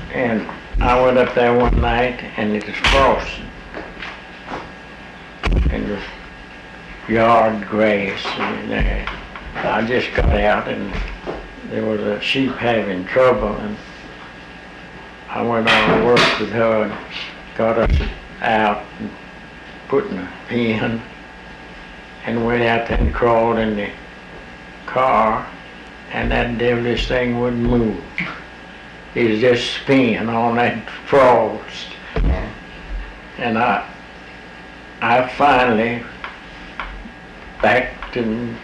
And I went up there one night and it was frosting. And the yard grass and there. I just got out and there was a sheep having trouble, and I went on and worked with her and got us out and put in a pen and went out there and crawled in the car, and that devilish thing wouldn't move. It was just spinning on that frost. And I finally backed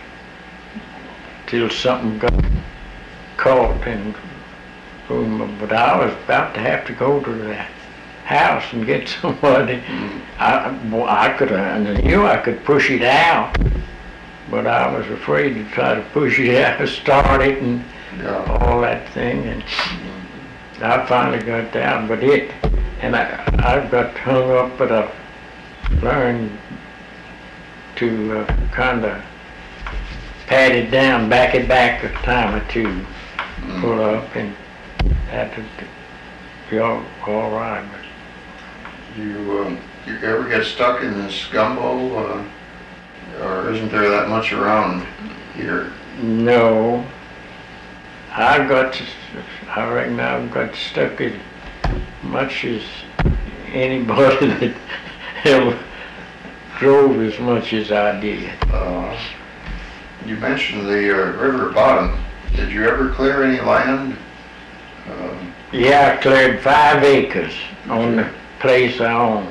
till something got caught in room, but I was about to have to go to the house and get somebody. I could have, knew I could push it out, but I was afraid to try to push it out, start it and all that thing, and I finally got down, but I got hung up, but I learned to kind of pat it down, back it back a time or two, pull up, and had to be all right. You ever get stuck in this gumbo, or isn't there that much around here? No. I reckon I've got stuck as much as anybody that ever drove as much as I did. You mentioned the river bottom. Did you ever clear any land? Yeah, I cleared 5 acres on the place I owned.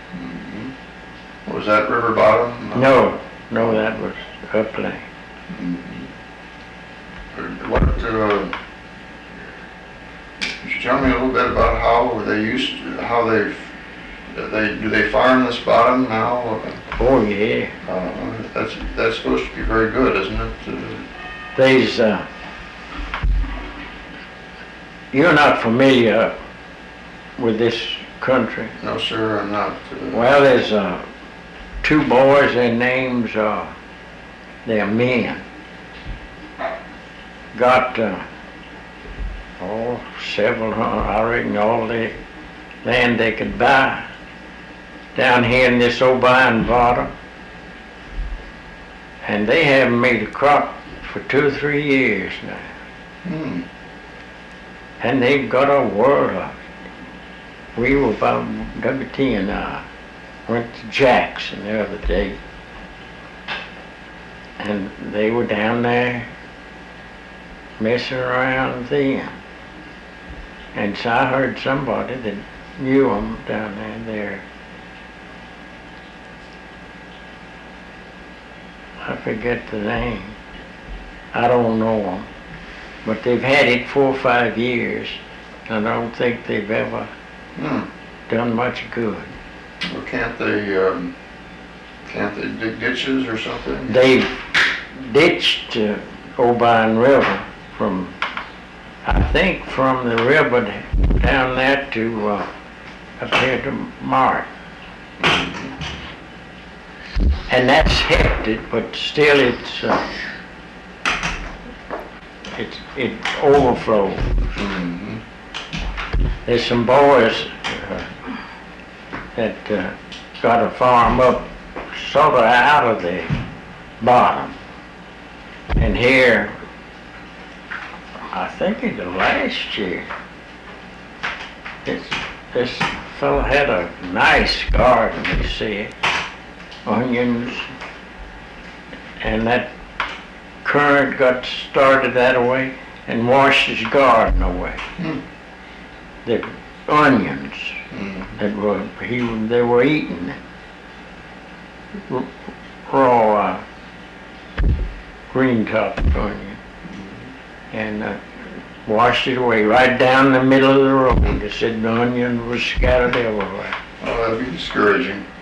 Was that river bottom? No, that was upland. What? Could you tell me a little bit about how do they farm this bottom now? Oh yeah. That's supposed to be very good, isn't it? There's you're not familiar with this country? No, sir, I'm not. Well, there's 2 boys. Their names are they're men. Got several hundred, I reckon, all the land they could buy down here in this O'Brien bottom, and they haven't made a crop for 2 or 3 years now. And they've got a world of it. We were about, WT and I went to Jackson the other day, and they were down there messing around then. And so I heard somebody that knew them down there. I forget the name. I don't know them. But they've had it 4 or 5 years. I don't think they've ever done much good. Well, can't they dig ditches or something? They've ditched O'Brien River from, I think, from the river down there to up here to Mark. And that's helped it, but still it overflows. There's some boys that got a farm up sort of out of the bottom. And here, I think it was last year, this fellow had a nice garden, you see, onions, and that current got started that way and washed his garden away. The onions that they were eating raw green top onion, and washed it away right down the middle of the road. They said the onion was scattered everywhere. Oh, that'd be discouraging.